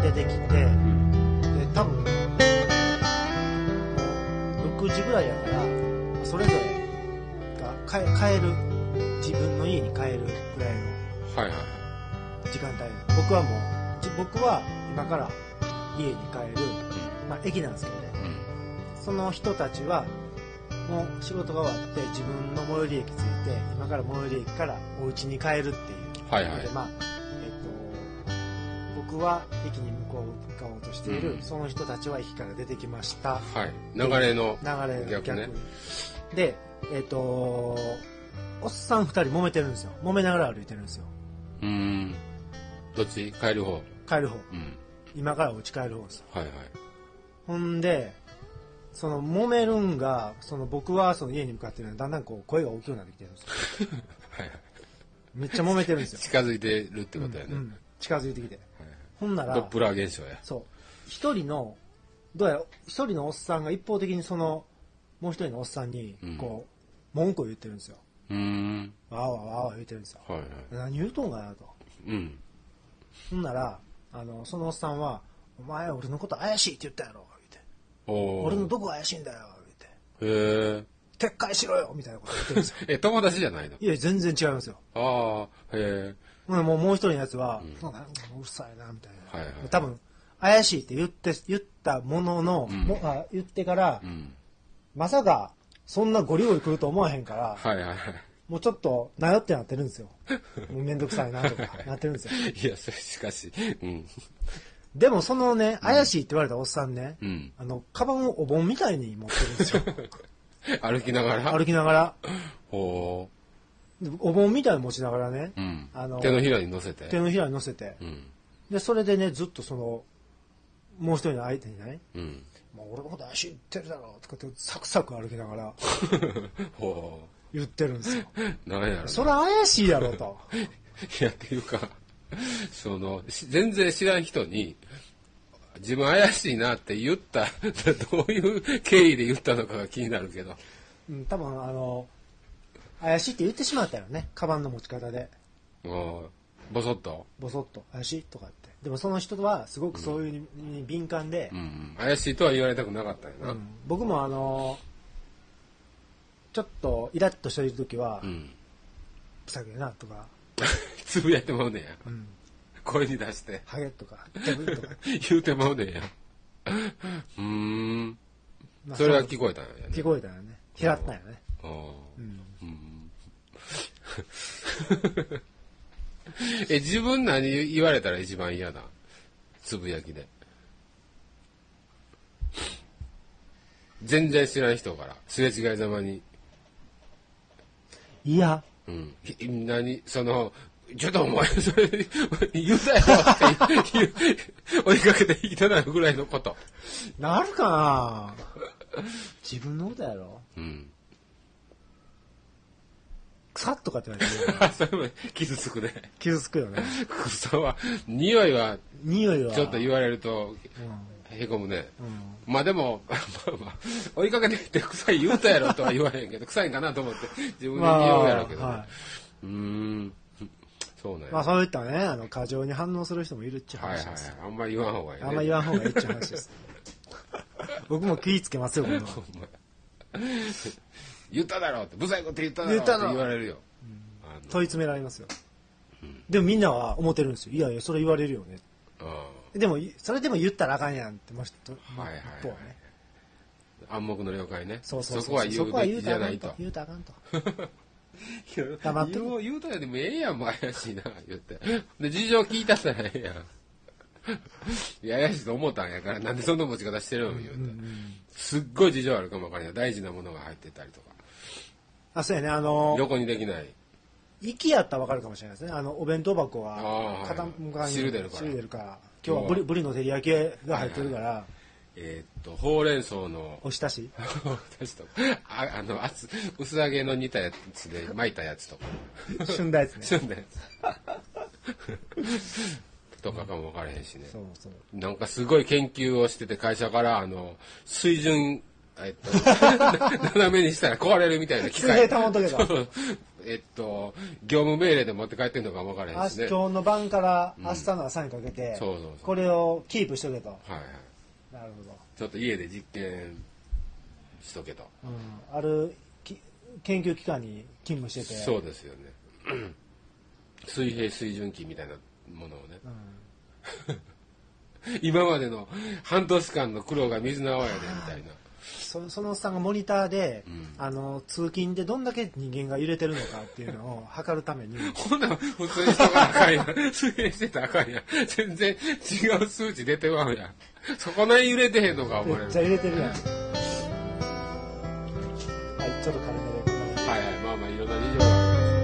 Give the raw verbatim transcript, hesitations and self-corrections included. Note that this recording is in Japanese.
出てきて、で多分ろくじぐらいやからそれぞれが帰帰る自分の家に帰るぐらいの時間帯、はいはい、僕はもう僕は今から家に帰る、まあ、駅なんですけどね、うん、その人たちはもう仕事が終わって自分の最寄り駅着いて今から最寄り駅からお家に帰るっていう、 はいはい、 でまあえっと僕は駅に向こう向かおうとしている、うん、その人たちは駅から出てきました、 はい、流れの流れ逆ね、 逆でえっとおっさんふたり揉めてるんですよ。揉めながら歩いてるんですよ。 うーん、どっち？帰る方？ 帰る方、うん、今からお家帰る方です。 はいはい。 ほんでその揉めるんがその僕はその家に向かってるのでだんだんこう声が大きくなってきてるんですよ。はいはい、めっちゃ揉めてるんですよ。 近づいてるってことやね、うんうん、 近づいてきて、はいはい、ほんならドップラー現象や。 そう一人のどうやら一人のおっさんが一方的にそのもう一人のおっさんにこう、うん、文句を言ってるんですよ。 うーん、 わーわーわーわー言ってるんですよ、はいはい、何言うとんかなと、うん、ほんならあのそのおっさんはお前俺のこと怪しいって言ったやろ言うて、俺のどこが怪しいんだよ言うて、へえ撤回しろよみたいなこと言ってるんですよ。 え友達じゃないの？ いや全然違いますよ。 ああ、へえ。 もうもう一人のやつは、うん、うるさいなみたいな、はいはい、多分怪しいって言って言ったものの、うん、もあ言ってから、うん、まさかそんなゴリゴリ来ると思わへんから、はいはいはい、もうちょっとなよってなってるんですよ。もうめんどくさいなとかなってるんですよ。 いやそれしかし、うん、 でもそのね怪しいって言われたおっさんね、うん、あのカバンをお盆みたいに持ってるんですよ。 歩きながら歩きながらほうお盆みたいに持ちながらね、 うん、あの手のひらに乗せて手のひらに乗せて、うん、でそれでねずっとそのもう一人の相手にね、うん、もう俺のこと怪しいってるだろとかってサクサク歩きながらほう言ってるんですよ。 何やろな、 それ怪しいやろと。 いやっていうかその全然知らん人に自分怪しいなって言ったどういう経緯で言ったのかが気になるけど、 うん、多分あの怪しいって言ってしまったよね、カバンの持ち方で。 ああボソッとボソッと怪しいとかって。でもその人はすごくそういうに敏感で、 うんうん、怪しいとは言われたくなかったよな、うん、 僕もあのちょっとイラッとしている時は、うん、ふざけなとかつぶやいてまうねんや、うん、声に出してハゲとかジャブとか言うてまうねんや。うーん、まあ、それは聞こえたんやね。 聞こえたんやね、拾ったんやね。ああ、 うんうん、え自分何言われたら一番嫌なつぶやきで。全然知らん人からすれ違いざまに。 いや、 うん、何そのちょっとお前それ言うたよって追いかけていただくぐらいのことなるかな。自分のことやろ、うん、草とかって言われてそれも傷つくね。 傷つくよね。 草は匂いは匂いはちょっと言われると、うん、へこむね、うん、まあでもまあまあ追いかけてきて臭い言うたやろとは言わへんけど臭いんかなと思って自分で言うやろうけど、ね、はい、うーんそうね。 まあそういったねあの過剰に反応する人もいるっちゃ話です。 はいはい、あんまり言わん方がいいね。 あんまり言わん方がいいっちゃ話です。僕も気ぃつけますよ。 言っただろうってブサイクって言っただろうって言われるよ、 うん、問い詰められますよ、うん、でもみんなは思ってるんですよ。いやいやそれ言われるよね、うん、でもそれでも言ったらあかんやんってもう一方はね、 暗黙の了解ね。 そうそうそうそこは言うべきじゃないと。 言うたらあかんと黙って言う言うたらでもええやんもう怪しいな言ってで事情聞いたらええやんいや怪しいと思ったんやからなんでそんな持ち方してるの言うて、うんうん、すっごい事情あるかもわからない。大事なものが入ってたりとか。 あ、そうやね、あのー、 横にできない行きやったらわかるかもしれないですね。あのお弁当箱は傾かに汁出るから汁出るから今日はブリブリの照り焼きが入ってるから、はいはい、 えー、っとほうれん草のおひたしおひたしとかああの厚薄揚げの煮たやつで巻いたやつとか旬だやつね旬だやつとかかも分からへんしね、そうそうなんかすごい研究をしてて会社からあの水準えっと斜めにしたら壊れるみたいな機械保っとけばえっと業務命令で持って帰ってんのかも分からへんしね。 今日の晩から明日の朝にかけて、うん、そうそうそう、これをキープしとけと。はいはい。なるほど。 ちょっと家で実験しとけと。 うん、ある研究機関に勤務してて。 そうですよね。水平水準器みたいなものをね。うん、今までの半年間の苦労が水の泡やでみたいな。 そ, そのおっさんがモニターで、うん、あの通勤でどんだけ人間が揺れてるのかっていうのを測るためにほんなら普通にしとかなあかんやん水平してたらあかんやん全然違う数値出てまうやんそこない揺れてへんのかめっちゃ揺れてるやんはいちょっと軽めではいはいまあまあいろんな事情があります